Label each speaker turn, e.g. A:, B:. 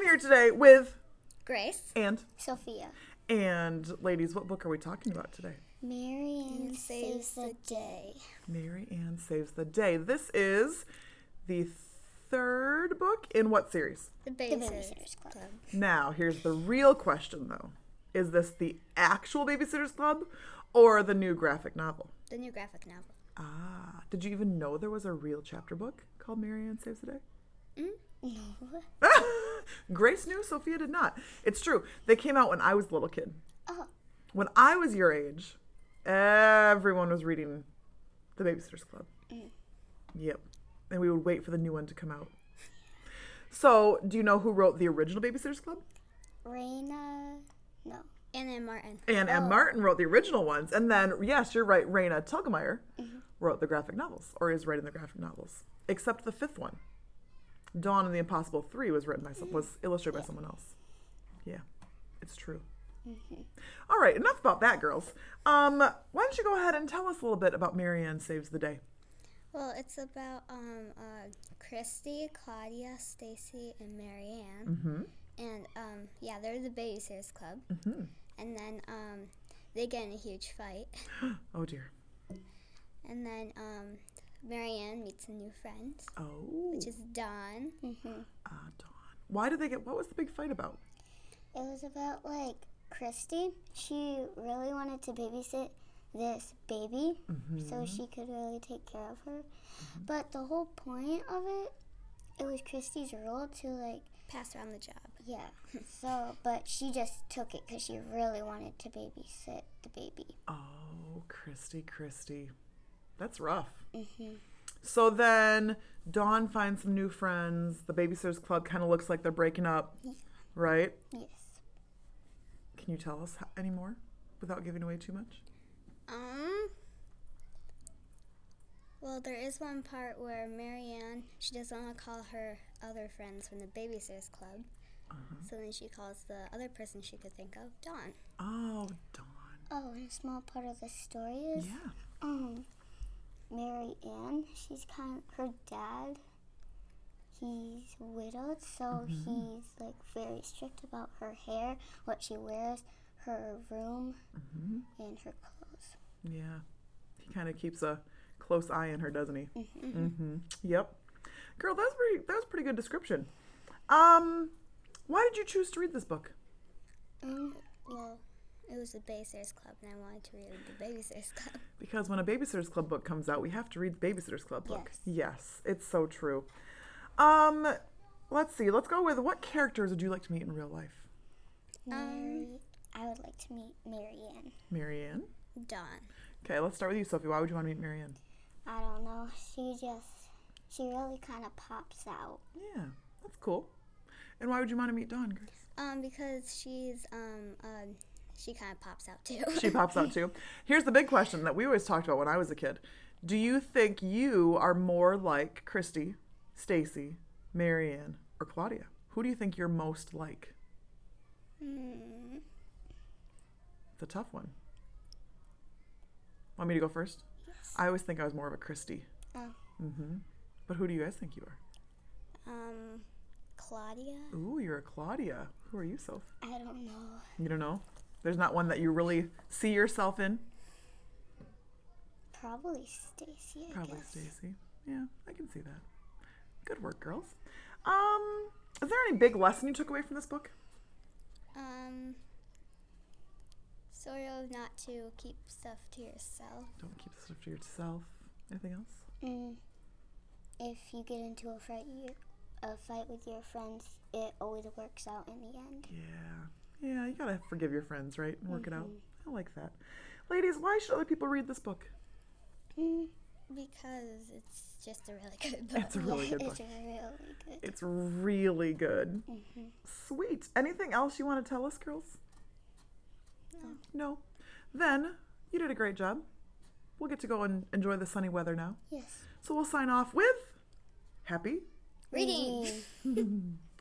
A: here today with
B: Grace.
A: and
C: Sophia.
A: ladies, what book are we talking about today?
C: Mary Ann Saves the Day.
A: Mary Ann Saves the Day. This is the third book in what series?
B: The
C: Babysitter's Club.
A: Now, here's the real question, though. Is this the actual Babysitter's Club or the new graphic novel?
B: The new graphic novel.
A: Ah, did you even know there was a real chapter book called Mary Ann Saves the Day?
C: No.
A: Grace knew, Sophia did not. It's true. They came out when I was a little kid.
C: Oh.
A: When I was your age, everyone was reading The Babysitter's Club. Yep. And we would wait for the new one to come out. So, do you know who wrote the original Babysitter's Club?
C: Raina. No.
B: Anna and Martin.
A: And M. Martin wrote the original ones. And then, yes, you're right, Raina Telgemeier wrote the graphic novels, or is writing the graphic novels. Except the fifth one. Dawn and the Impossible 3 was illustrated by someone else. Yeah, it's true. All right, enough about that, girls. Why don't you go ahead and tell us a little bit about Mary Ann Saves the Day?
B: Well, it's about Christy, Claudia, Stacy, and Mary Ann. And yeah, they're the Babysitter's Club. And then they get in a huge fight.
A: Oh dear.
B: And then Mary Ann meets a new friend,
A: Oh.
B: which is Dawn.
A: Dawn. Why did they get? What was the big fight about?
C: It was about, like, Christy. She really wanted to babysit this baby so she could really take care of her. But the whole point of it was Christy's role to, like,
B: Pass around the job.
C: yeah. So, but she just took it because she really wanted to babysit the baby.
A: Oh, Christy. That's rough. So then Dawn finds some new friends. The Babysitter's Club kind of looks like they're breaking up, right?
C: Yes.
A: Can you tell us any more without giving away too much?
B: Well, there is one part where Mary Ann, she doesn't want to call her other friends from the Babysitter's Club. So then she calls the other person she could think of, Dawn.
A: Oh, Dawn.
C: Oh, and a small part of the story is
A: Yeah.
C: Mary Ann. Her dad, he's widowed, so he's, like, very strict about her hair, what she wears, her room, and her clothes.
A: Yeah. He kind of keeps a close eye on her, doesn't he? Yep. Girl, that was a pretty good description. Why did you choose to read this book?
B: Well, it was the Babysitter's Club, and I wanted to read the Babysitter's Club.
A: Because when a Babysitter's Club book comes out, we have to read the Babysitter's Club book. Yes, it's so true. Let's see. Let's go with, what characters would you like to meet in real life?
C: I would like to meet Mary Ann.
A: Mary Ann?
B: Dawn.
A: Okay, let's start with you, Sophie. Why would you want to meet Mary Ann?
C: I don't know. She really kind of pops out.
A: Yeah, that's cool. And why would you want to meet Dawn, Grace?
B: Because she's she kind of pops out too.
A: She pops out too. Here's the big question that we always talked about when I was a kid. Do you think you are more like Christy, Stacy, Mary Ann, or Claudia? Who do you think you're most like? It's a tough one. Want me to go first?
C: Yes.
A: I always think I was more of a Christy.
C: Oh.
A: But who do you guys think you are?
B: Claudia.
A: Ooh, you're a Claudia. Who are you, Soph?
C: I don't know.
A: You don't know? There's not one that you really see yourself in?
C: Probably Stacy, I
A: Probably
C: guess.
A: Stacy. Yeah, I can see that. Good work, girls. Is there any big lesson you took away from this book?
B: Sort of not to keep stuff to yourself.
A: Don't keep stuff to yourself. Anything else?
C: If you get into a fight with your friends, it always works out in the end.
A: Yeah, you gotta forgive your friends, right? And work it out. I like that. Ladies, why should other people read this book?
B: Because it's just a really good book.
A: It's a really good book.
C: It's really good.
A: It's really good. Sweet. Anything else you want to tell us, girls? No. Then, you did a great job. We'll get to go and enjoy the sunny weather now.
C: Yes.
A: So we'll sign off with happy
B: Reading.